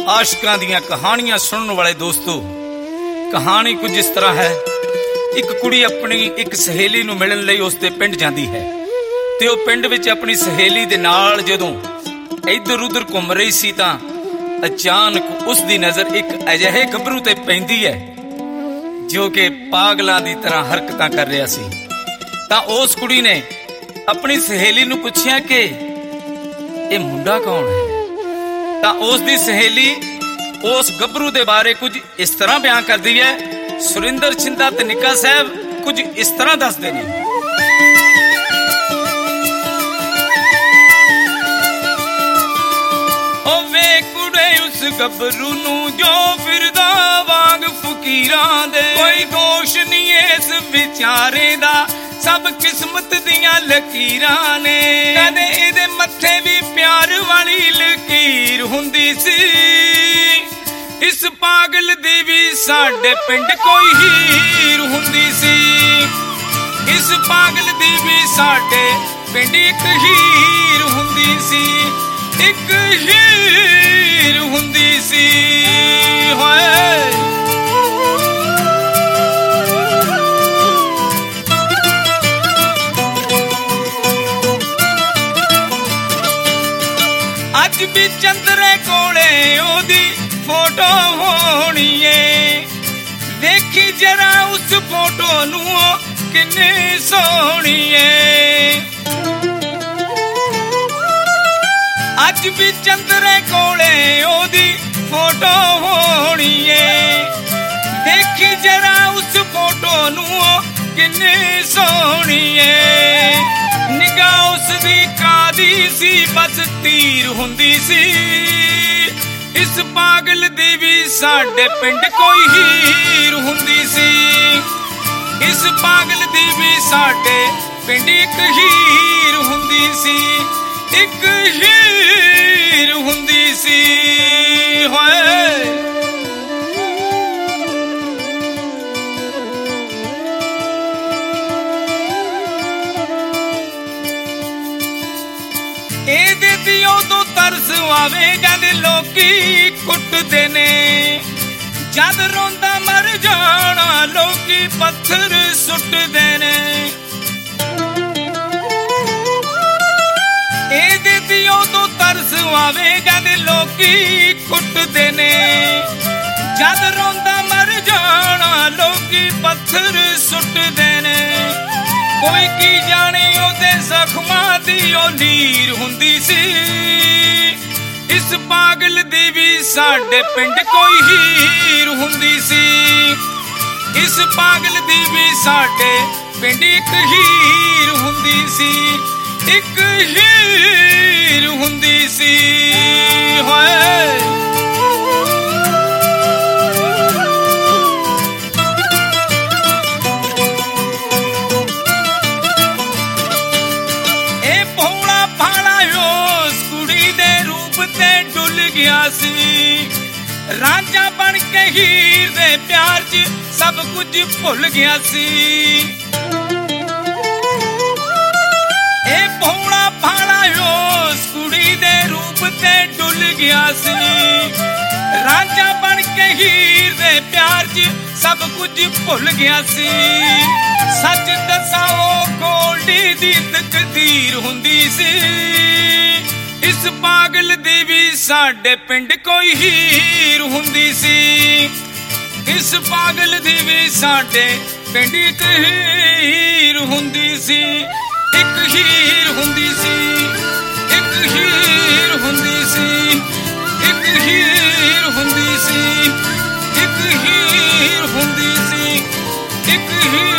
आशिकां दीयां कहानियां सुनने वाले दोस्तों, कहानी कुछ इस तरह है। एक कुड़ी अपनी एक सहेली नूं मिलण लई उसदे पिंड जांदी है ते ओह पिंड विच अपनी सहेली दे नाल जदों इधर उधर घुम रही सी तां अचानक उसदी नज़र एक अजिहे गभरू ते पैंदी है जो कि पागलां दी तरह हरकतां कर रिहा सी। तां उस कुड़ी ने अपनी सहेली नूं पुछिया कि इह मुंडा कौन है। तां उस दी सहेली उस गभरू दे बारे कुछ इस तरह बयान करदी है। सुरिंदर छिंदा ते निक्का साहब कुछ इस तरह दसदे ने। ओ वे कुड़े उस गभरू नूं जो फिरदा वांग फकीरां दे, कोई दोष नहीं इस विचारे दा, सब किस्मत दियां लकीरां ने। कदे इहदे मत्थे भी प्यार वाली लकीर हुंदी सी। इस पागल दी भी साडे पिंड कोई हीर हुंदी सी। इस पागल दी भी साडे पिंड एक हीर हुंदी सी। एक हीर हुंदी सी। होए अज भी चंद्रे कोले ओदी फोटो होनी है। देखी जरा उस फोटो नूं किन्नी सोहनी है। अज भी चंद्रे कोले ओदी फोटो होनी है। देखी जरा उस फोटो नूं किन्नी सोहनी है। निगाह उसदी कादी सी बस तीर हुंदी सी। इस पागल दी भी साडे पिंड कोई हीर हुंदी सी। इस पागल दी भी साडे पिंड एक हीर हुंदी सी। एक हीर हुंदी सी। होए ਇਹਦੇ ਦੀ ਉਦੋਂ ਤਰਸ ਆਵੇ ਜਦ ਲੋਕੀ ਕੁੱਟਦੇ ਨੇ। ਜਦ ਰੋਂਦਾ ਮਰ ਜਾਣਾ ਲੋਕੀ ਪੱਥਰ ਸੁੱਟਦੇ ਨੇ। ਇਹਦੇ ਦੀ ਉਦੋਂ ਤਰਸ ਆਵੇ ਜਦ ਲੋਕੀ ਕੁੱਟਦੇ ਨੇ। ਜਦ ਰੋਂਦਾ ਮਰ ਜਾਣਾ ਲੋਕੀ ਪੱਥਰ ਸੁੱਟਦੇ ਨੇ। कोई की जाने ओदे जख्मां दी ओ नीर हुंदी सी। इस पागल दी भी साडे पिंड कोई हीर हुंदी सी। इस पागल दी भी साडे पिंड एक हीर हुंदी सी। एक हीर हुंदी सी। होए रांझा बन के हीर दे प्यार च सब कुछ भुल गया सी। ए भोला भाला उस कुड़ी दे रूप ते डुल गया सी। रांझा बन के हीर दे प्यार च सब कुछ भुल गया सी। सच दसा ओ गोल्डी दी तकदीर हुंदी सी। इस पागल दी भी साडे पिंड कोई हीर हुंदी सी। इस पागल दी भी साडे पिंड एक हीर हुंदी सी। एक हीर हुंदी सी। एक हीर हुंदी सी। एक हीर हुंदी सी। एक हीर हुंदी सी। एक हीर